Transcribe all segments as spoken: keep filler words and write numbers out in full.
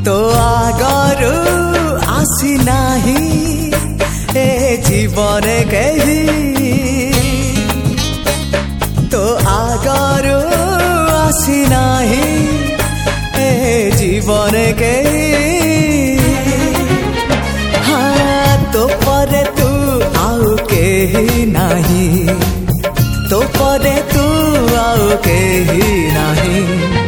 तो आगरू आसी नाही ए जीवन कही तो आगरू आसी नाही ए जीवन कही हाँ तो परे तू आउ केही नाही तो परे तू आउ केही नाही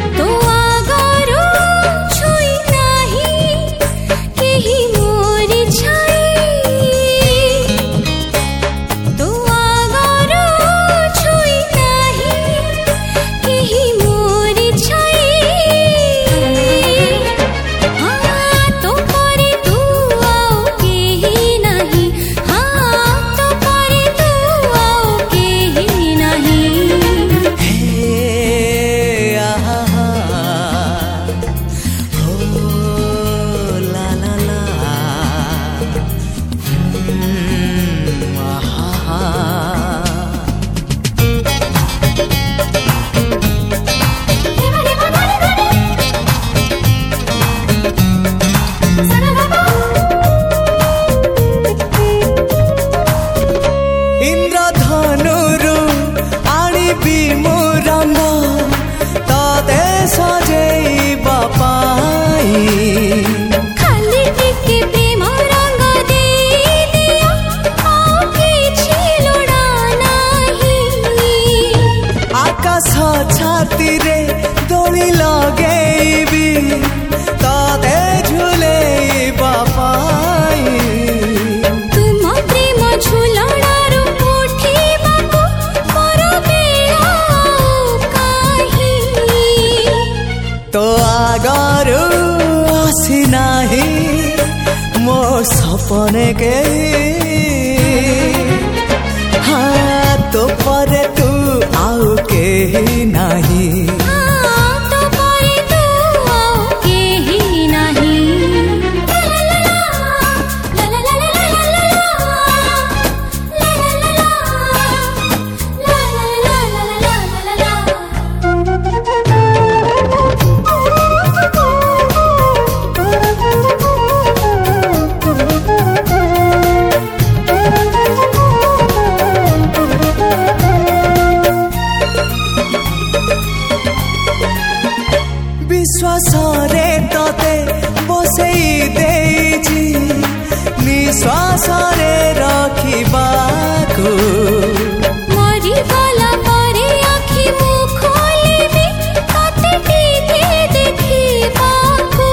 छाती रे दोली लगेबी ताते झूले बापाई तुम प्रेम झूलणारू उठिबाकू मोर बेला काहे तो आगरू आसी नाही मो सपने के हाँ तो परे तू आउ केही नाही विश्वासरे तते बसई देइछि निश्वासरे रखिबाकू मरी गला परे आखि मु खोलिबी तते टीके देखिबाकू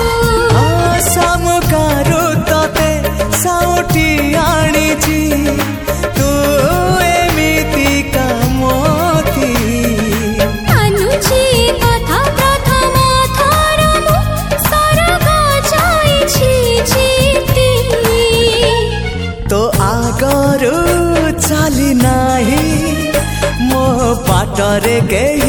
सामुकारू तते साउटी आनिछि तू एमिति कामती अनुछि कथा तो आगरू चाली नाही मो पाटरे के